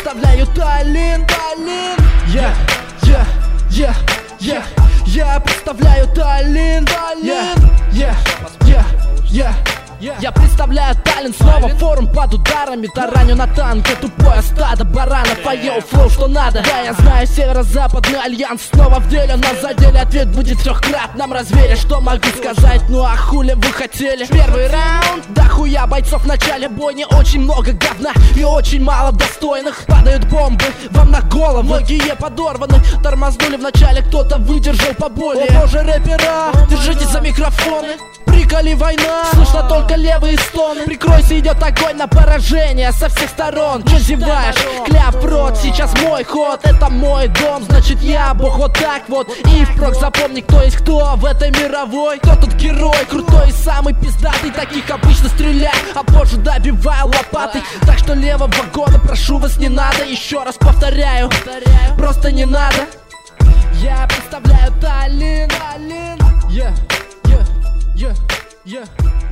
представляю Таллин. Я представляю Таллин. Я представляю Таллин, снова форум под ударами. Тараню на танке тупое стадо баранов, а йоу, флоу, что надо. Да, я знаю, северо-западный альянс снова в деле. На заделе ответ будет трехкратным нам развели. Что могу сказать, ну а хули вы хотели? Первый раунд, да хуя бойцов в начале бойни. Очень много говна и очень мало достойных. Падают бомбы вам на голову, многие подорваны. Тормознули в начале, кто-то выдержал поболее. О боже, рэпера, держитесь за микрофоны. Приколи война, слышно только левые стоны. Прикройся, идет огонь на поражение со всех сторон. Че зеваешь? Кляп в рот, сейчас мой ход. Это мой дом, значит я бог, вот так вот. И впрок запомни, кто есть кто в этой мировой. Кто тут герой, крутой и самый пиздатый. Таких обычно стреляй, а позже добиваю лопатой. Так что левого вагона прошу вас, не надо. Еще раз повторяю, просто не надо. Я представляю Таллин.